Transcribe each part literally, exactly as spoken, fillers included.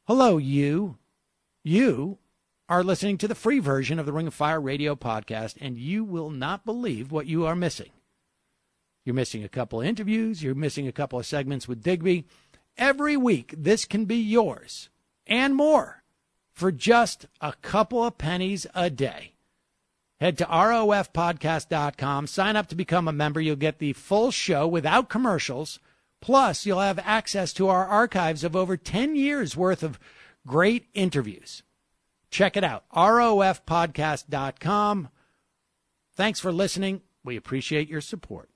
Hello, you. You are listening to the free version of the Ring of Fire radio podcast, and you will not believe what you are missing. You're missing a couple of interviews. You're missing a couple of segments with Digby. Every week, this can be yours and more for just a couple of pennies a day. Head to R O F podcast dot com. Sign up to become a member. You'll get the full show without commercials. Plus, you'll have access to our archives of over ten years worth of great interviews. Check it out, R O F podcast dot com. Thanks for listening. We appreciate your support.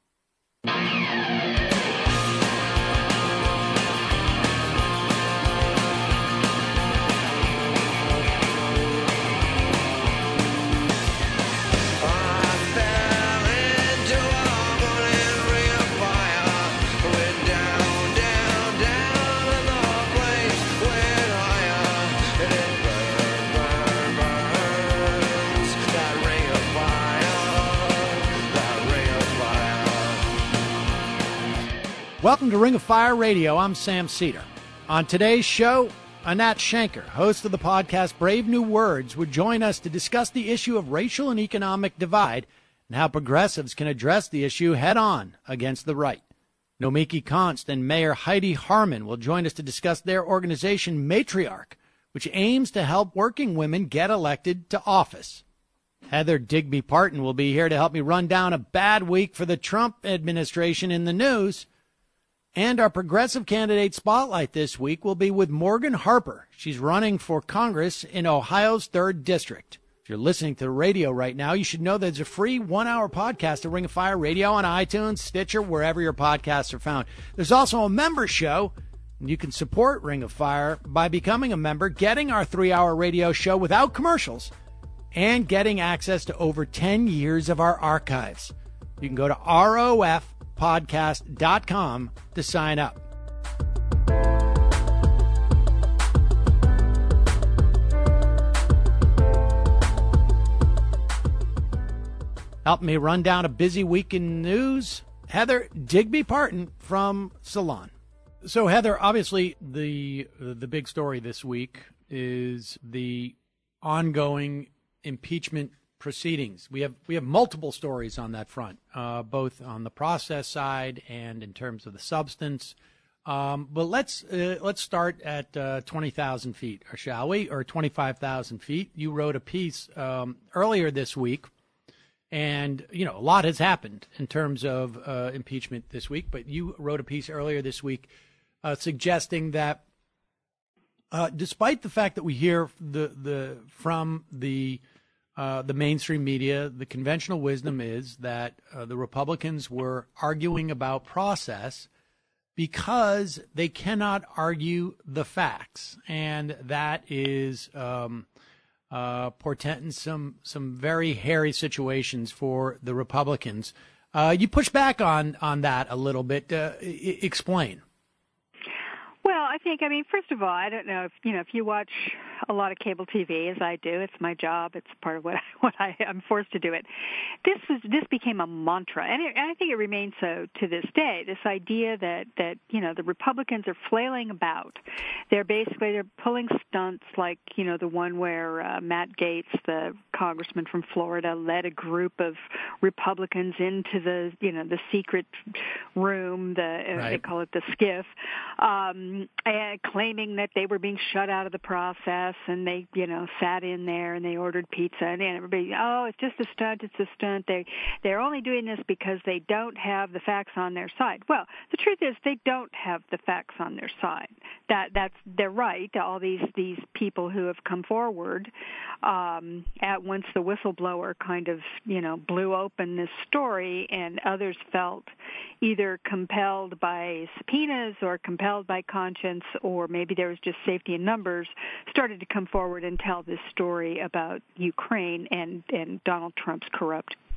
Welcome to Ring of Fire Radio. I'm Sam Cedar. On today's show, Anat Shanker, host of the podcast Brave New Words, would join us to discuss the issue of racial and economic divide and how progressives can address the issue head-on against the right. Nomiki Konst and Mayor Heidi Harmon will join us to discuss their organization Matriarch, which aims to help working women get elected to office. Heather Digby Parton will be here to help me run down a bad week for the Trump administration in the news. And our progressive candidate spotlight this week will be with Morgan Harper. She's running for Congress in Ohio's third District. If you're listening to the radio right now, you should know there's a free one-hour podcast of Ring of Fire Radio on iTunes, Stitcher, wherever your podcasts are found. There's also a member show, and you can support Ring of Fire by becoming a member, getting our three-hour radio show without commercials, and getting access to over ten years of our archives. You can go to R O F podcast dot com to sign up. Help me run down a busy week in news, Heather Digby Parton from Salon. So, Heather, obviously the the big story this week is the ongoing impeachment proceedings. We have we have multiple stories on that front, uh, both on the process side and in terms of the substance. Um, but let's uh, let's start at uh, twenty thousand feet, or shall we, or twenty-five thousand feet. You wrote a piece um, earlier this week, and you know a lot has happened in terms of uh, impeachment this week. But you wrote a piece earlier this week uh, suggesting that, uh, despite the fact that we hear the the from the Uh, the mainstream media, the conventional wisdom is that uh, the Republicans were arguing about process because they cannot argue the facts, and that is um, uh, portending some some very hairy situations for the Republicans. Uh, you push back on on that a little bit. Uh, I- explain. Well, I think, I mean, first of all, I don't know if, you know, if you watch a lot of cable T V, as I do, it's my job, it's part of what, what I, I'm forced to do it. This was, this became a mantra, and, it, and I think it remains so to this day, this idea that, that, you know, the Republicans are flailing about. They're basically, they're pulling stunts like, you know, the one where uh, Matt Gaetz, the congressman from Florida, led a group of Republicans into the, you know, the secret room, the, right. uh, they call it the skiff, um, and claiming that they were being shut out of the process, and they, you know, sat in there and they ordered pizza, and everybody, oh, it's just a stunt, it's a stunt. They, they're only doing this because they don't have the facts on their side. Well, the truth is they don't have the facts on their side. That, that's, they're right. All these, these people who have come forward, um, at once the whistleblower kind of, you know, blew open this story, and others felt either compelled by subpoenas or compelled by conscience, or maybe there was just safety in numbers, started to come forward and tell this story about Ukraine and, and Donald Trump's corrupt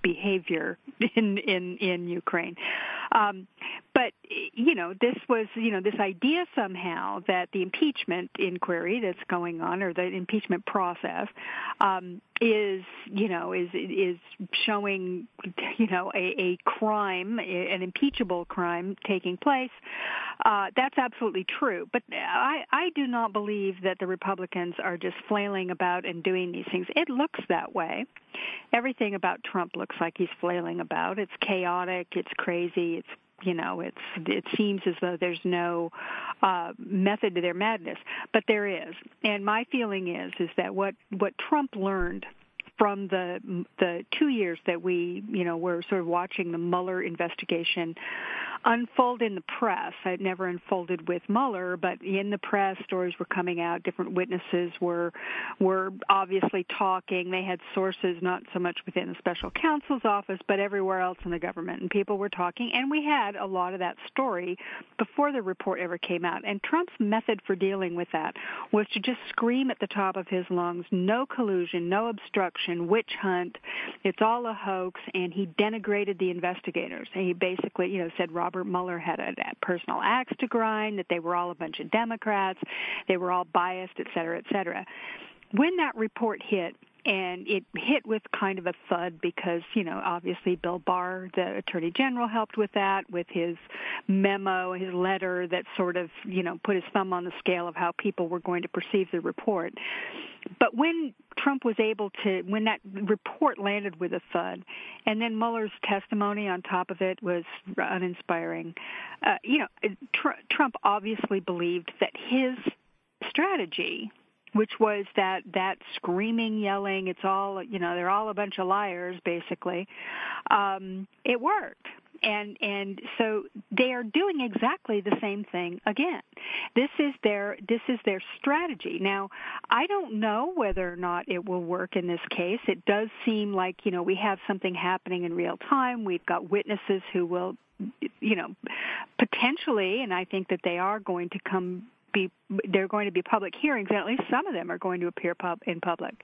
behavior in in, in Ukraine. Um, but, you know, this was, you know, this idea somehow that the impeachment inquiry that's going on, or the impeachment process, um, is, you know, is is showing, you know, a, a crime, an impeachable crime taking place. Uh, that's absolutely true. But I, I do not believe that the Republicans are just flailing about and doing these things. It looks that way. Everything about Trump looks like he's flailing about. It's chaotic. It's crazy. It's You know, it's it seems as though there's no uh, method to their madness, but there is. And my feeling is is that what what Trump learned from the the two years that we, you know, were sort of watching the Mueller investigation unfold in the press. It never unfolded with Mueller, but in the press, stories were coming out. Different witnesses were were obviously talking. They had sources not so much within the special counsel's office, but everywhere else in the government, and people were talking. And we had a lot of that story before the report ever came out. And Trump's method for dealing with that was to just scream at the top of his lungs, no collusion, no obstruction, witch hunt, it's all a hoax, and he denigrated the investigators. And he basically, you know, said Robert Mueller had a, a personal axe to grind, that they were all a bunch of Democrats, they were all biased, et cetera, et cetera. When that report hit, and it hit with kind of a thud because, you know, obviously Bill Barr, the Attorney General, helped with that, with his memo, his letter that sort of, you know, put his thumb on the scale of how people were going to perceive the report. But when Trump was able to, when that report landed with a thud, and then Mueller's testimony on top of it was uninspiring, uh, you know, tr- Trump obviously believed that his strategy, which was that, that screaming, yelling, it's all, you know, they're all a bunch of liars, basically, um, it worked. And and so they are doing exactly the same thing again. This is their this is their strategy. Now, I don't know whether or not it will work in this case. It does seem like, you know, we have something happening in real time. We've got witnesses who will, you know, potentially, and I think that they are going to come be, they're going to be public hearings, and at least some of them are going to appear pub, in public.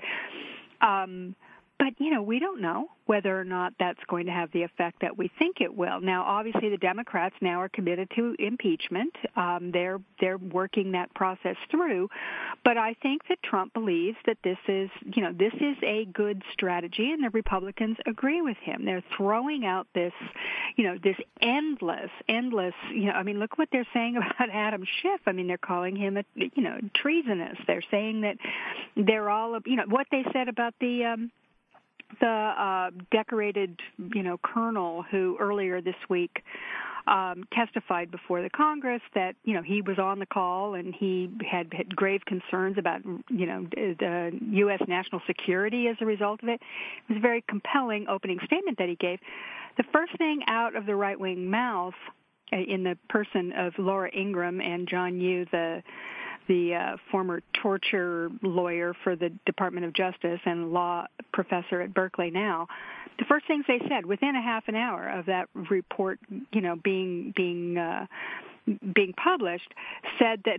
Um, But, you know, we don't know whether or not that's going to have the effect that we think it will. Now, obviously, the Democrats now are committed to impeachment. Um, they're they're working that process through. But I think that Trump believes that this is, you know, this is a good strategy, and the Republicans agree with him. They're throwing out this, you know, this endless, endless, you know, I mean, look what they're saying about Adam Schiff. I mean, they're calling him, a, you know, treasonous. They're saying that they're all, you know, what they said about the, um, the uh, decorated, you know, colonel who earlier this week um, testified before the Congress that, you know, he was on the call and he had, had grave concerns about, you know, the U S national security as a result of it. It was a very compelling opening statement that he gave. The first thing out of the right-wing mouth in the person of Laura Ingraham and John Yoo, the the uh, former torture lawyer for the Department of Justice and law professor at Berkeley now, the first things they said within a half an hour of that report, you know, being being uh, being published, said that,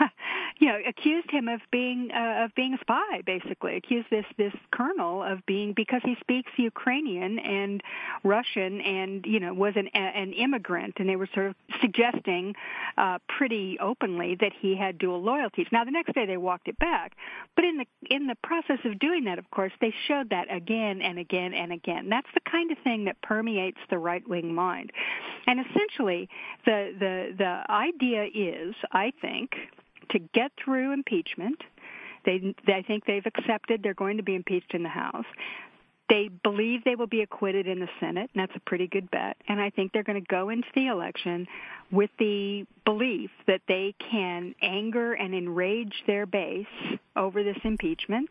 you know, accused him of being uh, of being a spy, basically, accused this this colonel of being, because he speaks Ukrainian and Russian and, you know, was an an immigrant, and they were sort of suggesting uh, pretty openly that he had dual loyalties. Now, the next day they walked it back, but in the in the process of doing that, of course, they showed that again and again and again. That's the kind of thing that permeates the right-wing mind, and essentially the the the The idea is, I think, to get through impeachment. They, they, I think they've accepted they're going to be impeached in the House. They believe they will be acquitted in the Senate, and that's a pretty good bet. And I think they're going to go into the election with the belief that they can anger and enrage their base over this impeachment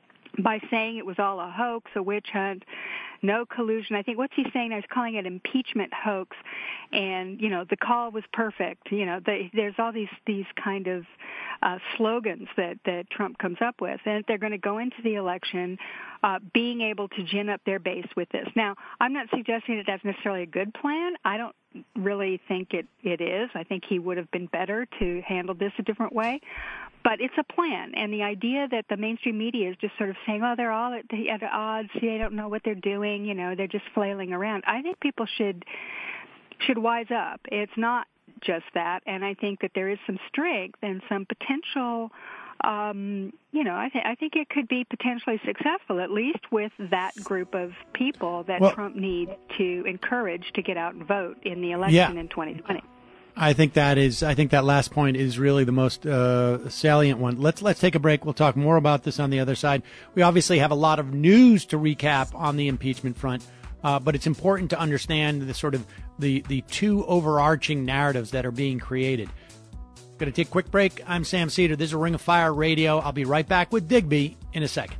by saying it was all a hoax, a witch hunt, no collusion. I think, what's he saying? I was calling it impeachment hoax, and, you know, the call was perfect. You know, the, there's all these these kind of uh, slogans that, that Trump comes up with, and they're going to go into the election uh, being able to gin up their base with this. Now, I'm not suggesting that that's necessarily a good plan. I don't really think it, it is. I think he would have been better to handle this a different way. but it's a plan, and the idea that the mainstream media is just sort of saying, "Oh, they're all at, the, at odds. They don't know what they're doing. You know, they're just flailing around." I think people should should wise up. It's not just that, and I think that there is some strength and some potential. Um, you know, I, th- I think it could be potentially successful, at least with that group of people that well, Trump needs to encourage to get out and vote in the election yeah. in twenty twenty. I think that is. I think that last point is really the most uh, salient one. Let's let's take a break. We'll talk more about this on the other side. We obviously have a lot of news to recap on the impeachment front, uh, but it's important to understand the sort of the the two overarching narratives that are being created. Going to take a quick break. I'm Sam Seder. This is Ring of Fire Radio. I'll be right back with Digby in a second.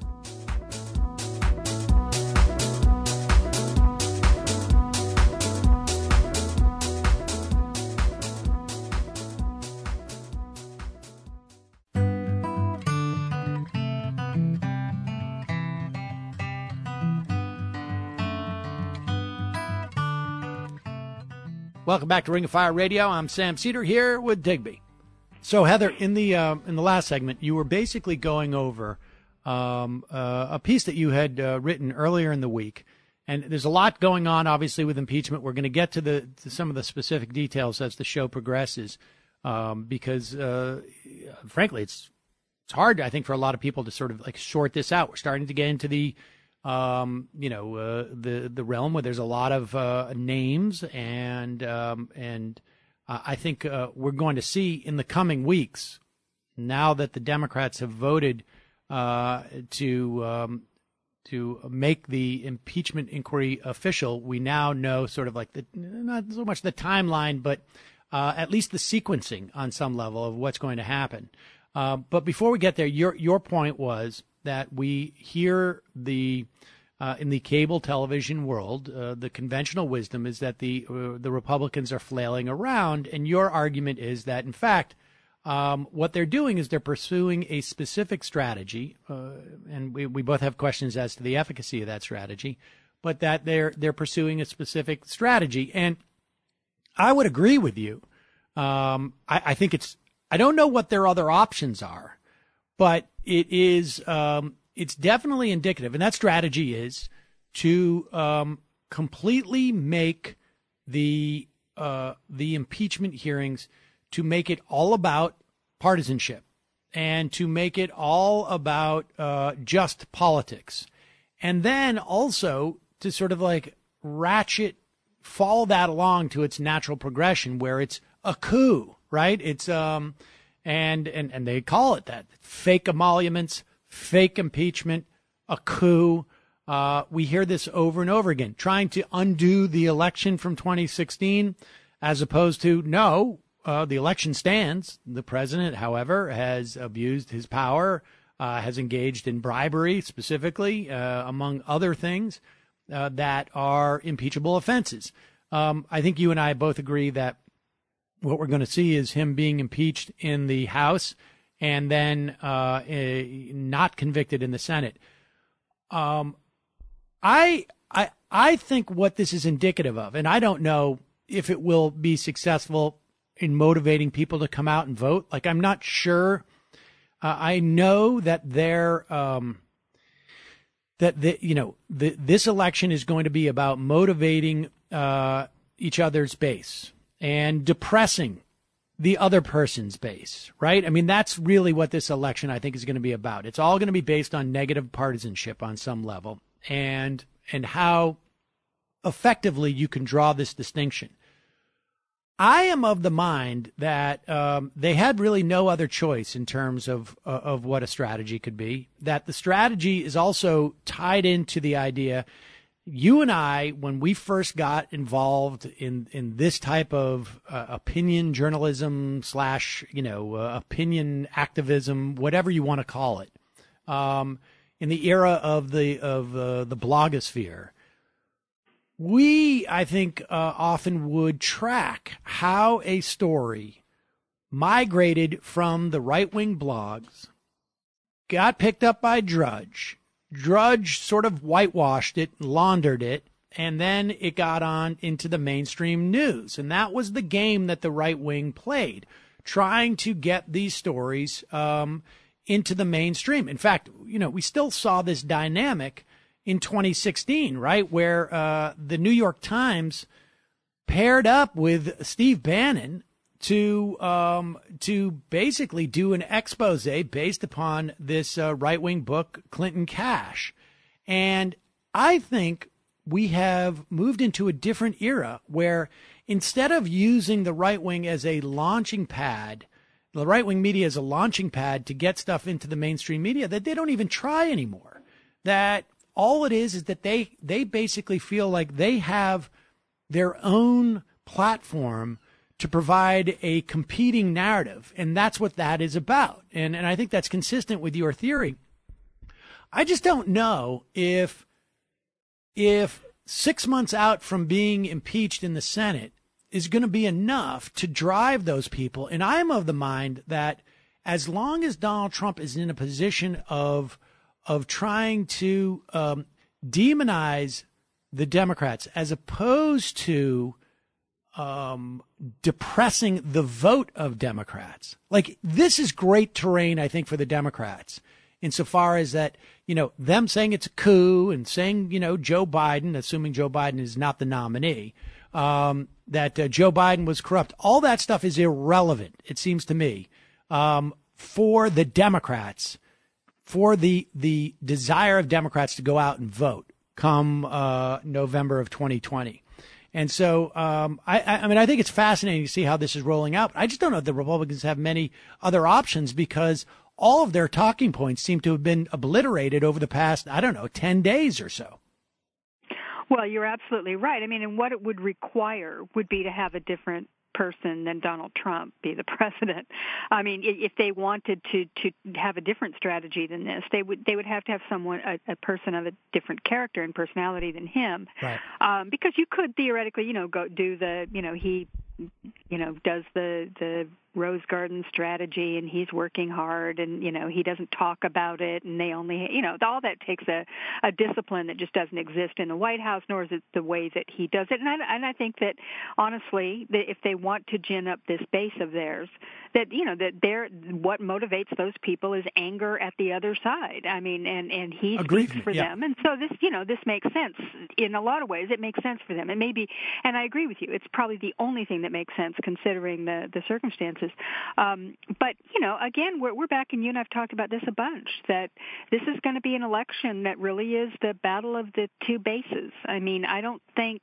Welcome back to Ring of Fire Radio. I'm Sam Seder here with Digby. So, Heather, in the uh, in the last segment, you were basically going over um, uh, a piece that you had uh, written earlier in the week, and there's a lot going on, obviously, with impeachment. We're going to get to the to some of the specific details as the show progresses, um, because, uh, frankly, it's it's hard, I think, for a lot of people to sort of like short this out. We're starting to get into the Um, you know, uh, the the realm where there's a lot of uh, names, and um, and uh, I think uh, we're going to see in the coming weeks, now that the Democrats have voted uh, to um, to make the impeachment inquiry official, we now know sort of like the not so much the timeline, but uh, at least the sequencing on some level of what's going to happen. Uh, but before we get there, your your point was that we hear the uh, in the cable television world, uh, the conventional wisdom is that the uh, the Republicans are flailing around, and your argument is that, in fact, um, what they're doing is they're pursuing a specific strategy, uh, and we, we both have questions as to the efficacy of that strategy, but that they're they're pursuing a specific strategy, and I would agree with you. Um, I, I think it's I don't know what their other options are, but it is um, it's definitely indicative, and that strategy is to um, completely make the uh, the impeachment hearings, to make it all about partisanship, and to make it all about uh, just politics, and then also to sort of like ratchet, follow that along to its natural progression, where it's a coup, right? It's um. And, and and they call it that. Fake emoluments, fake impeachment, a coup. Uh, we hear this over and over again, trying to undo the election from twenty sixteen, as opposed to, no, uh, the election stands. The president, however, has abused his power, uh, has engaged in bribery specifically, uh, among other things uh, that are impeachable offenses. Um, I think you and I both agree that what we're going to see is him being impeached in the House and then uh, a, not convicted in the Senate. Um, I, I, I think what this is indicative of, and I don't know if it will be successful in motivating people to come out and vote. Like, I'm not sure. Uh, I know that they're um, that the, you know the, this election is going to be about motivating uh, each other's base and depressing the other person's base, right? I mean, that's really what this election, I think, is going to be about. It's all going to be based on negative partisanship on some level, and and how effectively you can draw this distinction. I am of the mind that um, they had really no other choice in terms of uh, of what a strategy could be, that the strategy is also tied into the idea. You and I, when we first got involved in, in this type of uh, opinion journalism slash, you know, uh, opinion activism, whatever you want to call it, um, in the era of the of uh, the blogosphere, we, I think, uh, often would track how a story migrated from the right-wing blogs, got picked up by Drudge, Drudge sort of whitewashed it, laundered it, and then it got on into the mainstream news. And that was the game that the right wing played, trying to get these stories um, into the mainstream. In fact, you know, we still saw this dynamic in twenty sixteen, right, where uh, the New York Times paired up with Steve Bannon to um, to basically do an expose based upon this uh, right-wing book, Clinton Cash. And I think we have moved into a different era where instead of using the right wing as a launching pad, the right-wing media as a launching pad to get stuff into the mainstream media, that they don't even try anymore. That all it is is that they they basically feel like they have their own platform to provide a competing narrative, and that's what that is about. And and I think that's consistent with your theory. I just don't know if if six months out from being impeached in the Senate is going to be enough to drive those people. And I'm of the mind that as long as Donald Trump is in a position of of trying to um, demonize the Democrats as opposed to um, depressing the vote of Democrats, like this is great terrain, I think, for the Democrats. Insofar as that, you know, them saying it's a coup and saying, you know, Joe Biden, assuming Joe Biden is not the nominee, um, that uh, Joe Biden was corrupt. All that stuff is irrelevant, it seems to me, um, for the Democrats, for the the desire of Democrats to go out and vote come uh, November of twenty twenty. And so, um, I, I mean, I think it's fascinating to see how this is rolling out. I just don't know if the Republicans have many other options because all of their talking points seem to have been obliterated over the past, I don't know, ten days or so. Well, you're absolutely right. I mean, and what it would require would be to have a different person than Donald Trump be the president. I mean, if they wanted to, to have a different strategy than this, they would they would have to have someone, a, a person of a different character and personality than him. Right. Um, because you could theoretically, you know, go do the, you know, he, you know, does the the Rose Garden strategy, and he's working hard, and you know he doesn't talk about it, and they only, you know, all that takes a, a discipline that just doesn't exist in the White House, nor is it the way that he does it. And I, and I think that honestly, that if they want to gin up this base of theirs, that you know that they're what motivates those people is anger at the other side. I mean, and and he Agreed. speaks for yeah. them, and so this, you know, this makes sense in a lot of ways. It makes sense for them, and maybe, and I agree with you. It's probably the only thing that makes sense considering the the circumstances. Um, but, you know, again, we're, we're back, and you and I've talked about this a bunch, that this is going to be an election that really is the battle of the two bases. I mean, I don't think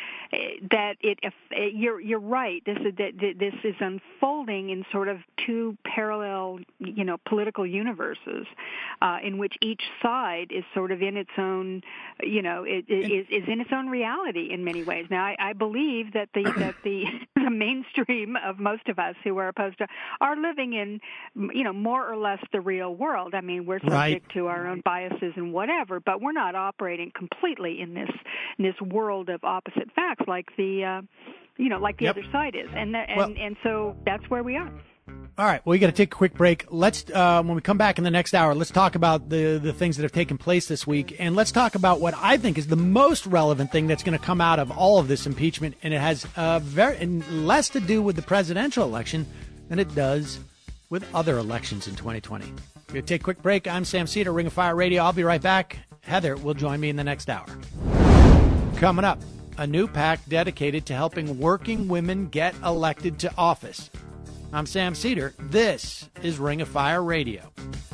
that it, if you're you're right, this is that this is unfolding in sort of two parallel, you know, political universes, uh, in which each side is sort of in its own, you know, it, it is, is in its own reality in many ways. Now, I, I believe that the that the the mainstream of most of us who are opposed to are living in, you know, more or less the real world. I mean, we're subject right. to our own biases and whatever, but we're not operating completely in this in this world of opposite facts like the, uh, you know, like the yep. other side is, and the, and well, and so that's where we are. All right. Well, we got to take a quick break. Let's, uh, when we come back in the next hour, let's talk about the, the things that have taken place this week. And let's talk about what I think is the most relevant thing that's going to come out of all of this impeachment. And it has uh, very less to do with the presidential election than it does with other elections in twenty twenty. We're going to take a quick break. I'm Sam Seder, Ring of Fire Radio. I'll be right back. Heather will join me in the next hour. Coming up, a new PAC dedicated to helping working women get elected to office. I'm Sam Seder. This is Ring of Fire Radio.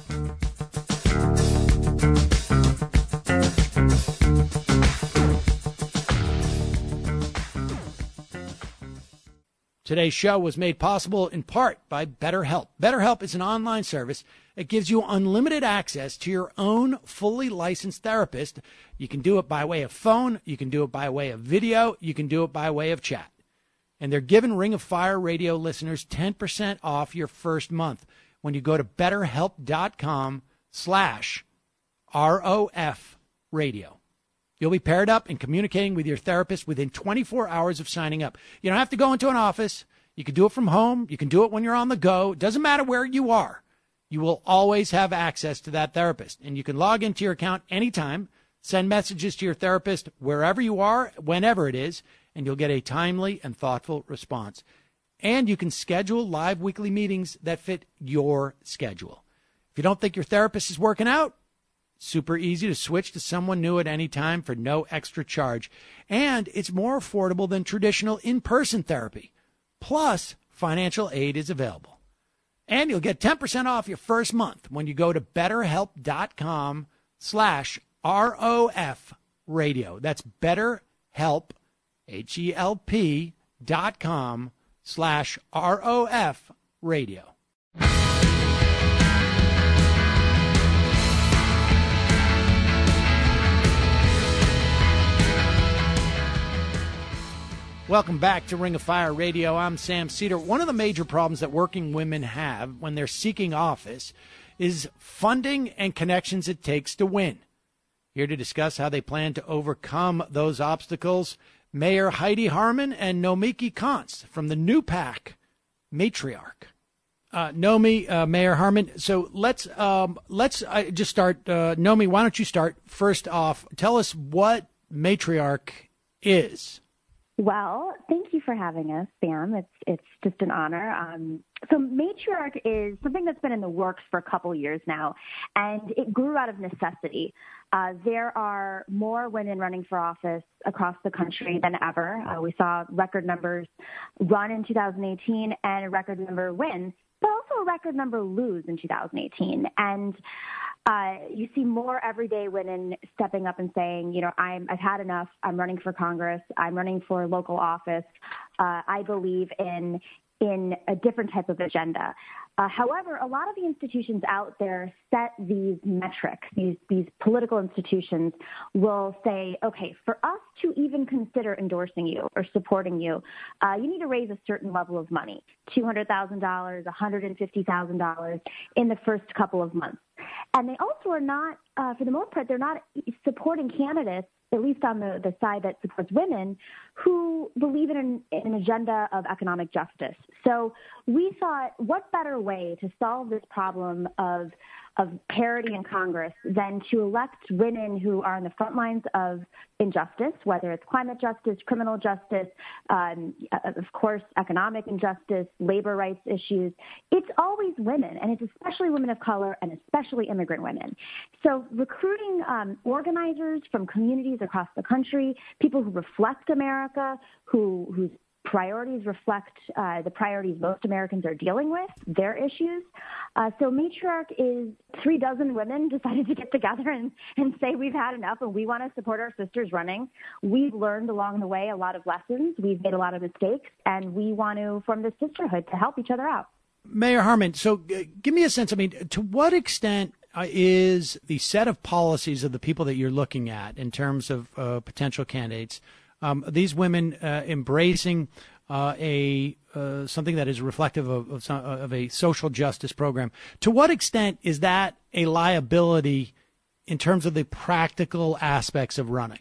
Today's show was made possible in part by BetterHelp. BetterHelp is an online service that gives you unlimited access to your own fully licensed therapist. You can do it by way of phone. You can do it by way of video. You can do it by way of chat. And they're giving Ring of Fire Radio listeners ten percent off your first month when you go to betterhelp.com slash ROF radio. You'll be paired up and communicating with your therapist within twenty-four hours of signing up. You don't have to go into an office. You can do it from home. You can do it when you're on the go. It doesn't matter where you are. You will always have access to that therapist. And you can log into your account anytime, send messages to your therapist wherever you are, whenever it is, and you'll get a timely and thoughtful response. And you can schedule live weekly meetings that fit your schedule. If you don't think your therapist is working out, super easy to switch to someone new at any time for no extra charge. And it's more affordable than traditional in-person therapy. Plus, financial aid is available. And you'll get ten percent off your first month when you go to betterhelp.com slash ROF radio. That's betterhelp, H E L P dot com slash ROF radio. Welcome back to Ring of Fire Radio. I'm Sam Cedar. One of the major problems that working women have when they're seeking office is funding and connections it takes to win. Here to discuss how they plan to overcome those obstacles, Mayor Heidi Harmon and Nomiki Konst from the new PAC, Matriarch. Uh, Nomi, uh, Mayor Harmon, so let's um, let's uh, just start. Uh, Nomi, why don't you start? First off, tell us what Matriarch is. Well, thank you for having us, Sam. It's it's just an honor. Um, so Matriarch is something that's been in the works for a couple years now, and it grew out of necessity. Uh, there are more women running for office across the country than ever. Uh, we saw record numbers run in two thousand eighteen and a record number win, but also a record number lose in two thousand eighteen. And Uh, you see more everyday women stepping up and saying, you know, I'm, I've had enough. I'm running for Congress. I'm running for local office. Uh, I believe in in a different type of agenda. Uh, however, a lot of the institutions out there set these metrics. These these political institutions will say, okay, for us to even consider endorsing you or supporting you, uh, you need to raise a certain level of money, two hundred thousand dollars, one hundred fifty thousand dollars in the first couple of months. And they also are not, uh, for the most part, they're not supporting candidates, at least on the, the side that supports women, who believe in an, in an agenda of economic justice. So we thought, what better way to solve this problem of of parity in Congress than to elect women who are on the front lines of injustice, whether it's climate justice, criminal justice, um, of course, economic injustice, labor rights issues. It's always women, and it's especially women of color and especially immigrant women. So recruiting um, organizers from communities across the country, people who reflect America, who whose priorities reflect uh, the priorities most Americans are dealing with, their issues. Uh, so Matriarch is three dozen women decided to get together and, and say we've had enough and we want to support our sisters running. We've learned along the way a lot of lessons. We've made a lot of mistakes, and we want to form this sisterhood to help each other out. Mayor Harmon, so uh, give me a sense, I mean, to what extent uh, is the set of policies of the people that you're looking at in terms of uh, potential candidates, Um, these women uh, embracing uh, a uh, something that is reflective of, of, some, of a social justice program. To what extent is that a liability in terms of the practical aspects of running?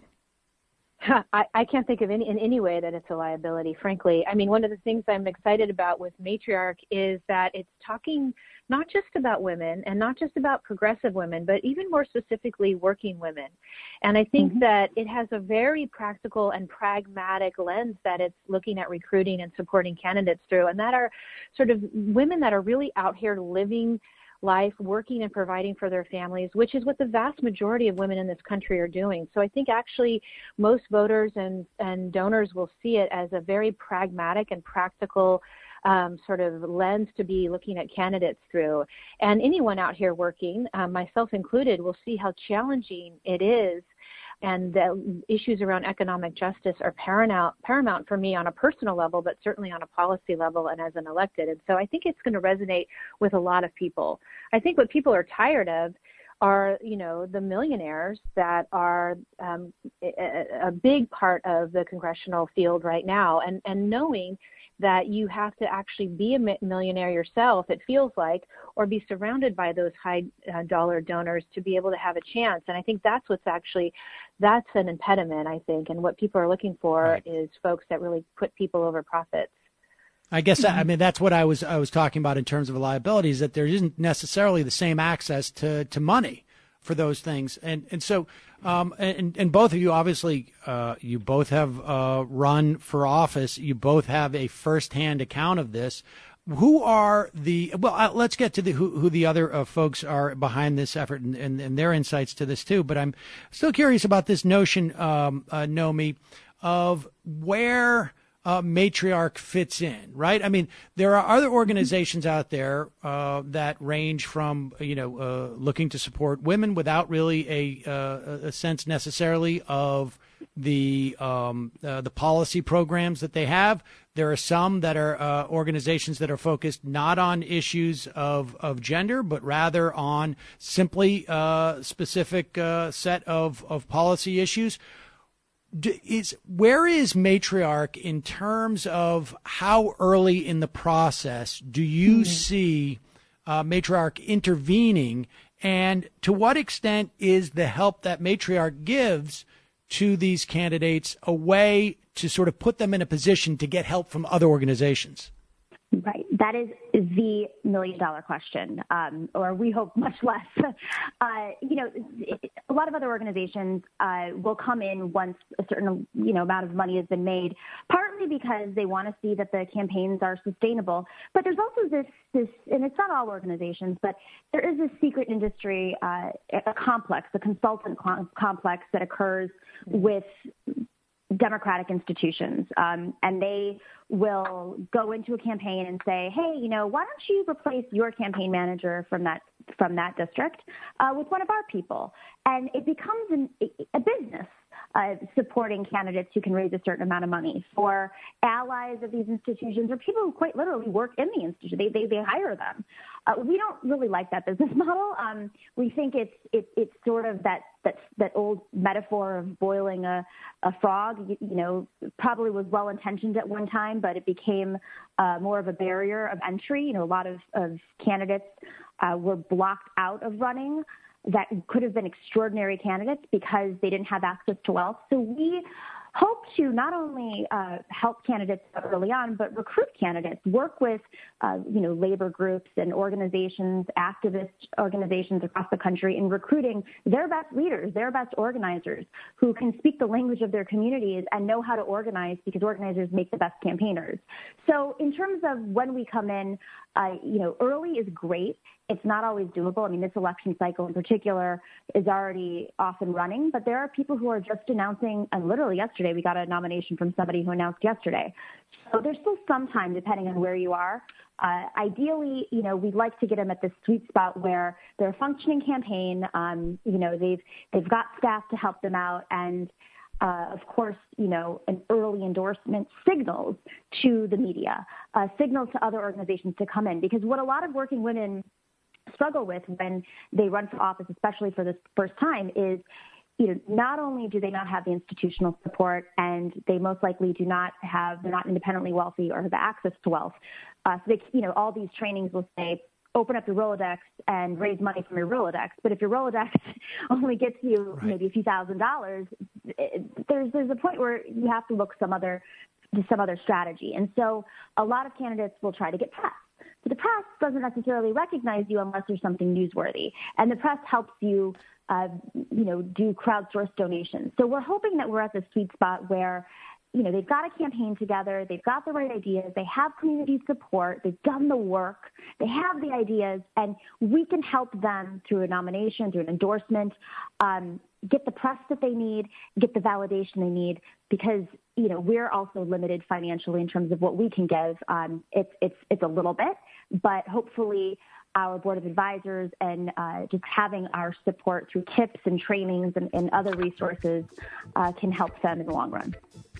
I, I can't think of any in any way that it's a liability, frankly. I mean, one of the things I'm excited about with Matriarch is that it's talking not just about women and not just about progressive women, but even more specifically working women. And I think mm-hmm. that it has a very practical and pragmatic lens that it's looking at recruiting and supporting candidates through, and that are sort of women that are really out here living life, working and providing for their families, which is what the vast majority of women in this country are doing. So I think actually most voters and, and donors will see it as a very pragmatic and practical um, sort of lens to be looking at candidates through. And anyone out here working, um, myself included, will see how challenging it is. And the issues around economic justice are paramount, paramount for me on a personal level, but certainly on a policy level and as an elected. And so I think it's going to resonate with a lot of people. I think what people are tired of are, you know, the millionaires that are um, a, a big part of the congressional field right now, and, and knowing that you have to actually be a millionaire yourself, it feels like, or be surrounded by those high uh, dollar donors to be able to have a chance. And I think that's what's actually, that's an impediment, I think. And what people are looking for right. is folks that really put people over profits. I guess, mm-hmm. I mean, that's what I was I was talking about in terms of liabilities, that there isn't necessarily the same access to, to money for those things. And and so, um, and, and both of you, obviously, uh, you both have uh, run for office. You both have a firsthand account of this. Who are the, well, uh, let's get to the who, who the other uh, folks are behind this effort and, and, and their insights to this, too. But I'm still curious about this notion, um, uh, Nomi, of where uh, Matriarch fits in, right? I mean, there are other organizations out there uh, that range from, you know, uh, looking to support women without really a, uh, a sense necessarily of the um, uh, the policy programs that they have. There are some that are uh, organizations that are focused not on issues of, of gender, but rather on simply uh, specific uh, set of, of policy issues. D- is where is Matriarch in terms of how early in the process do you mm-hmm. see uh, Matriarch intervening, and to what extent is the help that Matriarch gives to these candidates a way to sort of put them in a position to get help from other organizations? Right. That is the million dollar question, um, or we hope much less. uh, you know, a lot of other organizations uh, will come in once a certain, you know, amount of money has been made, partly because they want to see that the campaigns are sustainable. But there's also this, this, and it's not all organizations, but there is this secret industry, uh, a complex, a consultant complex that occurs with democratic institutions, um, and they will go into a campaign and say, hey, you know, why don't you replace your campaign manager from that from that district uh, with one of our people? And it becomes an, a business uh, supporting candidates who can raise a certain amount of money for allies of these institutions or people who quite literally work in the institution. They they, they hire them. Uh, we don't really like that business model. Um, we think it's it, it's sort of that that that old metaphor of boiling a, a frog. You, you know, probably was well intentioned at one time, but it became uh, more of a barrier of entry. You know, a lot of, of candidates uh, were blocked out of running that could have been extraordinary candidates because they didn't have access to wealth. So we hope to not only uh, help candidates early on, but recruit candidates, work with, uh, you know, labor groups and organizations, activist organizations across the country in recruiting their best leaders, their best organizers who can speak the language of their communities and know how to organize, because organizers make the best campaigners. So in terms of when we come in, uh, you know, early is great. It's not always doable. I mean, this election cycle in particular is already off and running, but there are people who are just announcing, and literally yesterday we got a nomination from somebody who announced yesterday. So there's still some time depending on where you are. Uh, ideally, you know, we'd like to get them at this sweet spot where they're a functioning campaign. Um, you know, they've they've got staff to help them out, and Uh, of course, you know, an early endorsement signals to the media, uh, signals to other organizations to come in. Because what a lot of working women struggle with when they run for office, especially for the first time, is, you know, not only do they not have the institutional support, and they most likely do not have, they're not independently wealthy or have access to wealth. Uh, so they, you know, all these trainings will say, open up your Rolodex and raise money from your Rolodex. But if your Rolodex only gets you right. maybe a few thousand dollars, there's there's a point where you have to look some other to some other strategy. And so a lot of candidates will try to get press. But the press doesn't necessarily recognize you unless there's something newsworthy. And the press helps you, uh, you know, do crowdsourced donations. So we're hoping that we're at the sweet spot where, you know, they've got a campaign together, they've got the right ideas, they have community support, they've done the work, they have the ideas, and we can help them through a nomination, through an endorsement, um, get the press that they need, get the validation they need, because, you know, we're also limited financially in terms of what we can give. Um, it's, it's, it's a little bit, but hopefully our board of advisors and uh, just having our support through tips and trainings and, and other resources uh, can help them in the long run.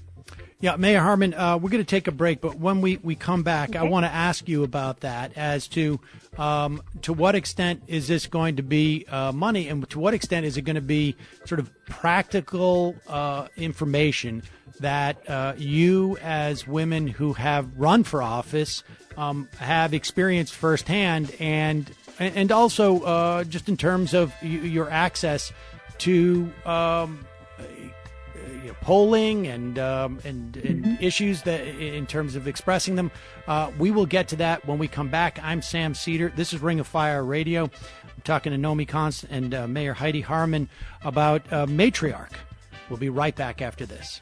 Yeah, Mayor Harman, uh, we're going to take a break, but when we, we come back, okay. I want to ask you about that as to um, to what extent is this going to be uh, money, and to what extent is it going to be sort of practical uh, information that uh, you as women who have run for office um, have experienced firsthand, and and also uh, just in terms of your access to um, you know, polling and um, and, and mm-hmm. issues that in terms of expressing them. Uh, we will get to that when we come back. I'm Sam Seder. This is Ring of Fire Radio. I'm talking to Nomi Konst and uh, Mayor Heidi Harmon about uh, Matriarch. We'll be right back after this.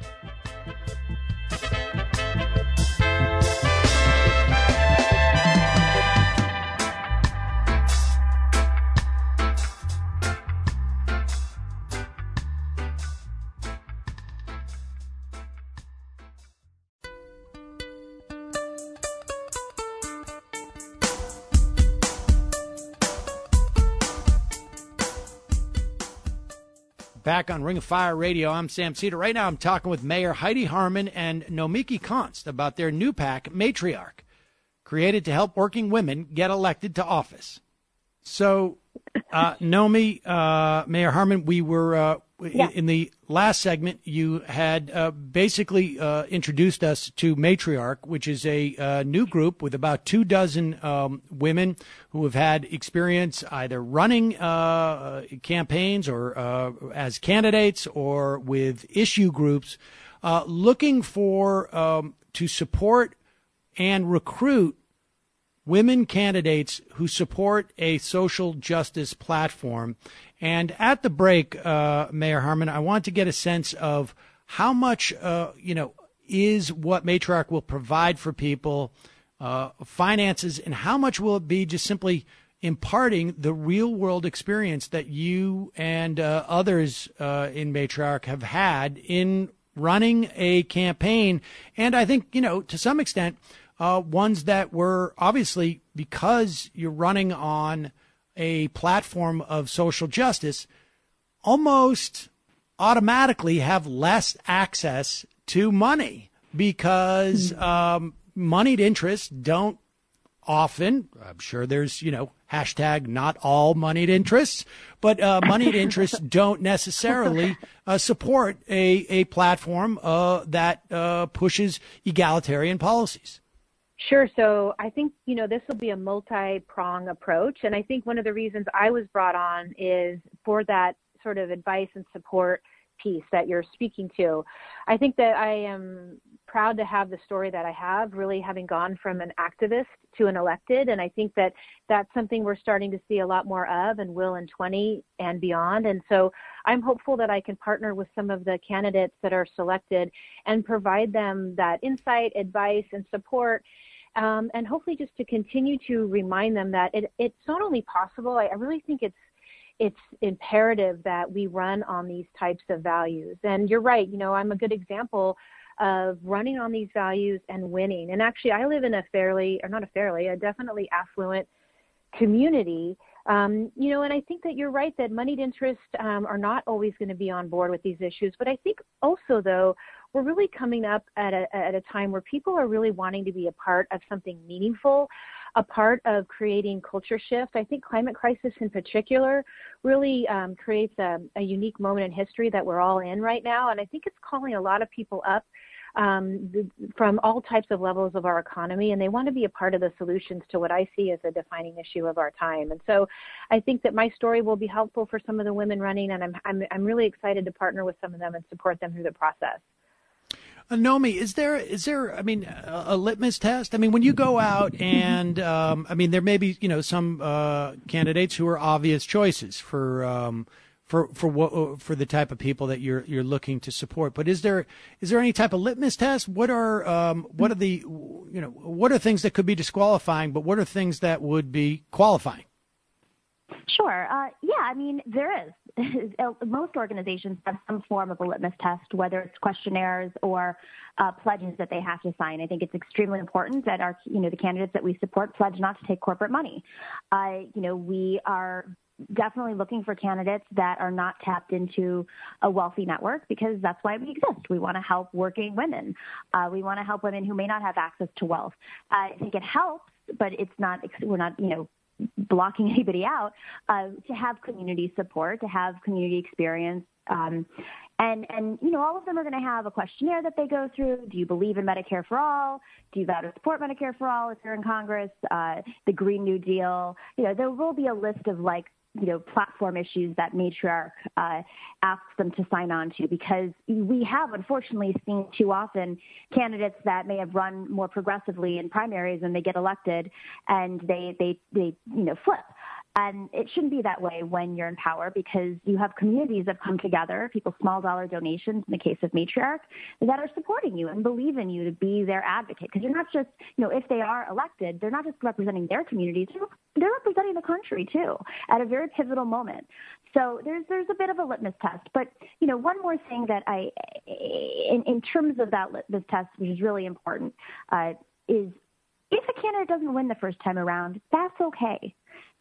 Back on Ring of Fire Radio, I'm Sam Seder. Right now I'm talking with Mayor Heidi Harmon and Nomiki Konst about their new PAC, Matriarch, created to help working women get elected to office. So, uh, Nomi, uh, Mayor Harmon, we were uh, yeah. in the last segment, you had uh, basically uh, introduced us to Matriarch, which is a uh, new group with about two dozen um, women who have had experience either running uh, campaigns or uh, as candidates or with issue groups, uh, looking for um, to support and recruit women candidates who support a social justice platform. And at the break, uh, Mayor Harmon, I want to get a sense of how much, uh, you know, is what Matriarch will provide for people, uh, finances, and how much will it be just simply imparting the real world experience that you and uh, others uh, in Matriarch have had in running a campaign. And I think, you know, to some extent, Uh, ones that were obviously, because you're running on a platform of social justice, almost automatically have less access to money because um, moneyed interests don't often, I'm sure there's, you know, hashtag not all moneyed interests, but uh, moneyed interests don't necessarily uh, support a, a platform uh, that uh, pushes egalitarian policies. Sure. So I think, you know, this will be a multi-prong approach. And I think one of the reasons I was brought on is for that sort of advice and support piece that you're speaking to. I think that I am proud to have the story that I have, really having gone from an activist to an elected. And I think that that's something we're starting to see a lot more of and will in twenty and beyond. And so I'm hopeful that I can partner with some of the candidates that are selected and provide them that insight, advice, and support. Um, and hopefully just to continue to remind them that it, it's not only possible, I, I really think it's it's imperative that we run on these types of values. And you're right, you know, I'm a good example of running on these values and winning. And actually, I live in a fairly, or not a fairly, a definitely affluent community. Um, you know, and I think that you're right that moneyed interests um, are not always going to be on board with these issues. But I think also, though, we're really coming up at a, at a time where people are really wanting to be a part of something meaningful, a part of creating culture shift. I think climate crisis in particular really um, creates a, a unique moment in history that we're all in right now. And I think it's calling a lot of people up um, the, from all types of levels of our economy, and they want to be a part of the solutions to what I see as a defining issue of our time. And so I think that my story will be helpful for some of the women running, and I'm, I'm, I'm really excited to partner with some of them and support them through the process. Uh, Nomi, is there, is there, I mean, a, a litmus test? I mean, when you go out and, um, I mean, there may be, you know, some uh, candidates who are obvious choices for, um, for, for what, for the type of people that you're, you're looking to support. But is there, is there any type of litmus test? What are, um, what are the, you know, what are things that could be disqualifying, but what are things that would be qualifying? Sure. Uh, yeah, I mean, there is. Most organizations have some form of a litmus test, whether it's questionnaires or uh, pledges that they have to sign. I think it's extremely important that our, you know, the candidates that we support pledge not to take corporate money. Uh, you know, we are definitely looking for candidates that are not tapped into a wealthy network, because that's why we exist. We want to help working women. Uh, we want to help women who may not have access to wealth. Uh, I think it helps, but it's not, we're not, you know, blocking anybody out, uh, to have community support, to have community experience. Um, and, and, you know, all of them are going to have a questionnaire that they go through. Do you believe in Medicare for all? Do you vow to support Medicare for all if you're in Congress? Uh, the Green New Deal? You know, there will be a list of like you know, platform issues that Matriarch uh, asks them to sign on to, because we have unfortunately seen too often candidates that may have run more progressively in primaries and they get elected and they, they, they you know, flip. And it shouldn't be that way when you're in power, because you have communities that come together, people, small dollar donations in the case of Matriarch, that are supporting you and believe in you to be their advocate. Because you're not just, you know, if they are elected, they're not just representing their communities, they're representing the country too at a very pivotal moment. So there's there's a bit of a litmus test. But, you know, one more thing that I, in, in terms of that litmus test, which is really important, uh, is if a candidate doesn't win the first time around, that's okay.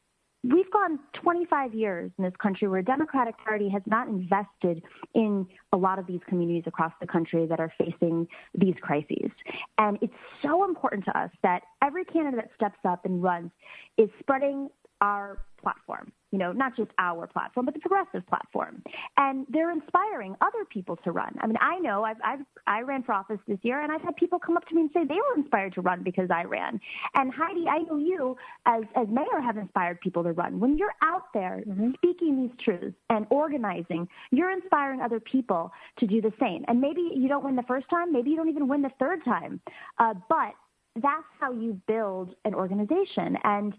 We've gone twenty-five years in this country where a Democratic Party has not invested in a lot of these communities across the country that are facing these crises. And it's so important to us that every candidate that steps up and runs is spreading our platform, you know, not just our platform, but the progressive platform. And they're inspiring other people to run. I mean, I know I've, I've, I ran for office this year, and I've had people come up to me and say they were inspired to run because I ran. And Heidi, I know you as, as mayor have inspired people to run. When you're out there mm-hmm. speaking these truths and organizing, you're inspiring other people to do the same. And maybe you don't win the first time, maybe you don't even win the third time, uh, but that's how you build an organization. And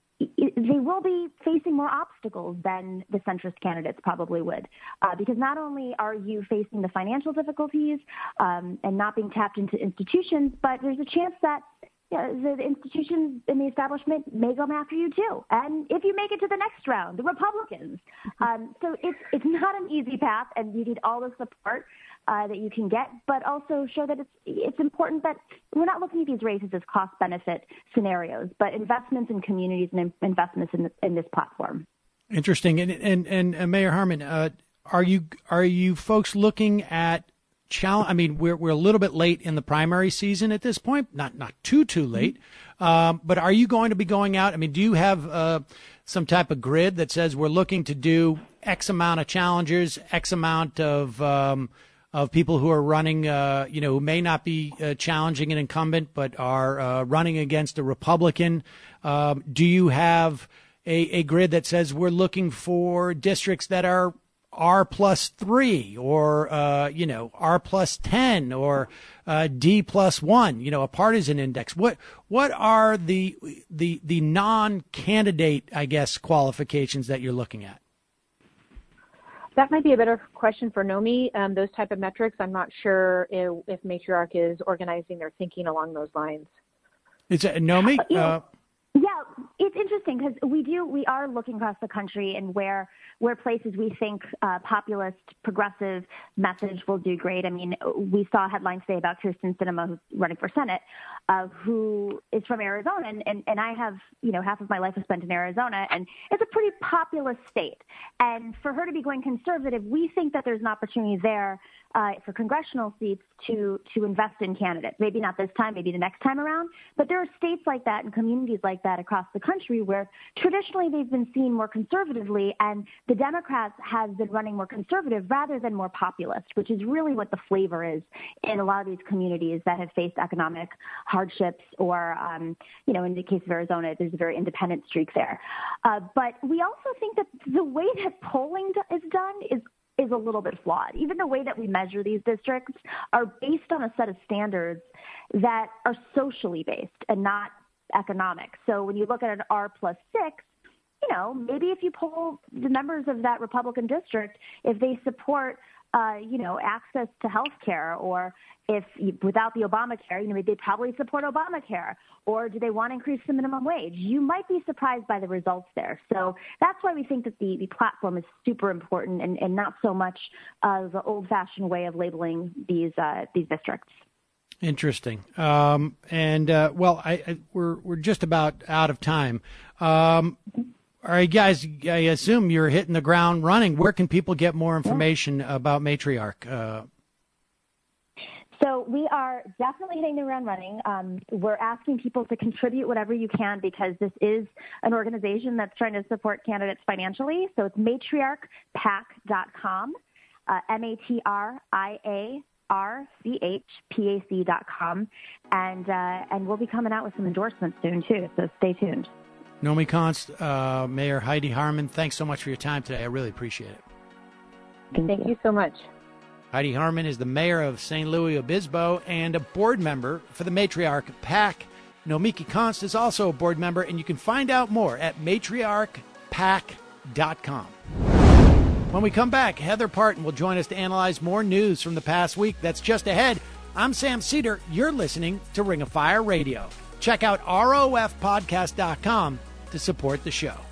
they will be facing more obstacles than the centrist candidates probably would, uh, because not only are you facing the financial difficulties um, and not being tapped into institutions, but there's a chance that you know, the institutions in the establishment may come after you too. And if you make it to the next round, the Republicans. Um, so it's it's not an easy path, and you need all the support uh, that you can get, but also show that it's it's important that we're not looking at these races as cost-benefit scenarios, but investments in communities and investments in, in this platform. Interesting. And and, and uh, Mayor Harman, uh, are you are you folks looking at challenge? I mean, we're we're a little bit late in the primary season at this point, not not too too late. Um, but are you going to be going out? I mean, do you have uh, some type of grid that says we're looking to do X amount of challengers, X amount of um, of people who are running, uh, you know, who may not be uh, challenging an incumbent but are uh, running against a Republican? Um, do you have a, a grid that says we're looking for districts that are R plus three or, uh, you know, R plus ten or uh, D plus one, you know, a partisan index? What what are the the the non-candidate, I guess, qualifications that you're looking at? That might be a better question for Nomi. Um, those type of metrics, I'm not sure if, if Matriarch is organizing their thinking along those lines. Is it Nomi? Uh, Yeah, it's interesting because we do, we are looking across the country and where where places we think uh, populist, progressive message will do great. I mean, we saw headlines today about Kirsten Sinema, who's running for Senate, uh, who is from Arizona. And, and, and I have, you know, half of my life is spent in Arizona, and it's a pretty populist state. And for her to be going conservative, we think that there's an opportunity there uh, for congressional seats to, to invest in candidates. Maybe not this time, maybe the next time around. But there are states like that and communities like that across the country where traditionally they've been seen more conservatively, and the Democrats have been running more conservative rather than more populist, which is really what the flavor is in a lot of these communities that have faced economic hardships or, um, you know, in the case of Arizona, there's a very independent streak there. Uh, but we also think that the way that polling is done is is a little bit flawed. Even the way that we measure these districts are based on a set of standards that are socially based and not economic. So when you look at an R plus six, you know, maybe if you poll the members of that Republican district, if they support, uh, you know, access to health care, or if you, without the Obamacare, you know, they probably support Obamacare, or do they want to increase the minimum wage? You might be surprised by the results there. So that's why we think that the, the platform is super important, and, and not so much uh, the old-fashioned way of labeling these uh, these districts. Interesting. Um, and uh, well, I, I, we're we're just about out of time. Um, all right, guys. I assume you're hitting the ground running. Where can people get more information yeah. about Matriarch? Uh, So we are definitely hitting the ground running. Um, we're asking people to contribute whatever you can, because this is an organization that's trying to support candidates financially. So it's matriarch pac dot com, uh, M A T R I A R C H P A C dot com, and uh, and we'll be coming out with some endorsements soon too. So stay tuned. Nomi Konst, uh, Mayor Heidi Harman, thanks so much for your time today. I really appreciate it. Thank, Thank you. you so much. Heidi Harman is the mayor of Saint Louis Obispo and a board member for the Matriarch PAC. Nomiki Konst is also a board member, and you can find out more at matriarch pac dot com. When we come back, Heather Parton will join us to analyze more news from the past week. That's just ahead. I'm Sam Cedar. You're listening to Ring of Fire Radio. Check out R O F podcast dot com to support the show.